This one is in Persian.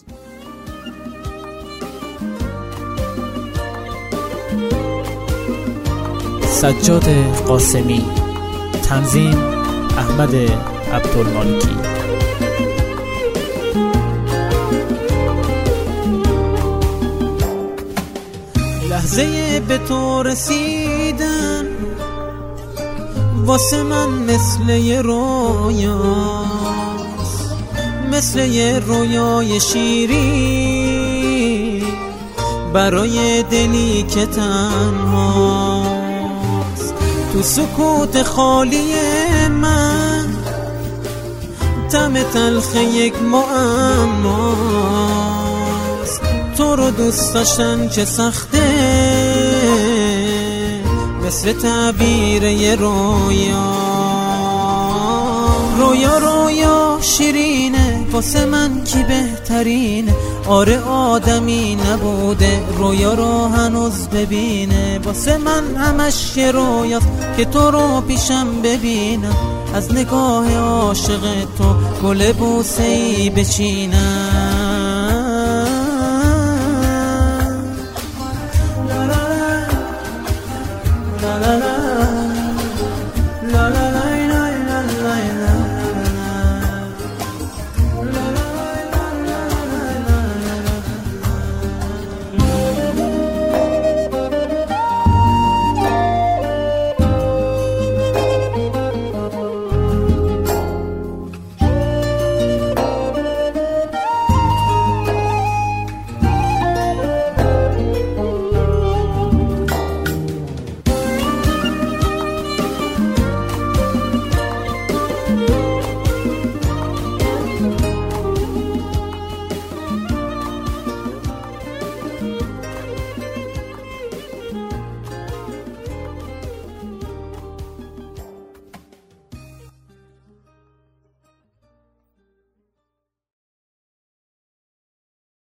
سجاد قاسمی، تنظیم احمد عبدالمالکی. لحظه به تو رسیدن واسه من مثل یه رویاست، مثل یه رویای شیرین برای دلی که تنهاست. تو سکوت خالی من طعم تلخ یک معماست. تو رو دوست داشتن چه سخته، مثل تعبیر یه رویا. رویا شیرینه واسه من کی بهترینه. آره آدمی نبوده رویا رو هنوز ببینه. واسه من همش یه رویاست که تو رو پیشم ببینم. از نگاه عاشق تو گل بوسه‌ای بچینم.